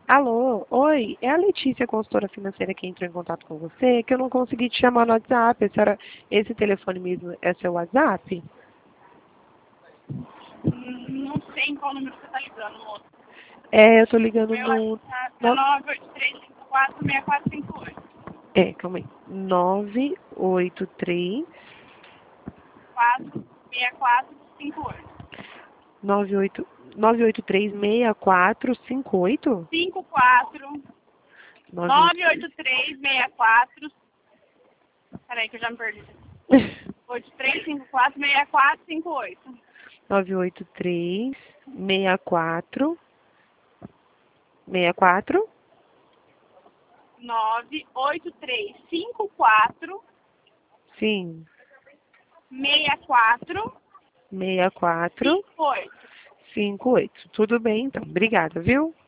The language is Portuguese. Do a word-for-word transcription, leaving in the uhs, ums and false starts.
Alô, oi, é a Letícia, consultora financeira, que entrou em contato com você, que eu não consegui te chamar no WhatsApp. A senhora, esse telefone mesmo é seu WhatsApp? Hum, Não sei em qual número você está ligando, moço. É, eu tô ligando Meu no... WhatsApp é no nove oito três cinco quatro seis quatro cinco oito. é, calma aí. nove oito três quatro seis quatro cinco oito. nove oito nove oito três seis quatro cinco oito? cinco quatro nove oito três seis quatro. Peraí que eu já me perdi. oito três cinco quatro seis quatro cinco oito. nove oito três seis quatro seis quatro nove oito três cinco quatro sim, seis quatro seis quatro cinco oito. cinco oito. Tudo bem, então. Obrigada, viu?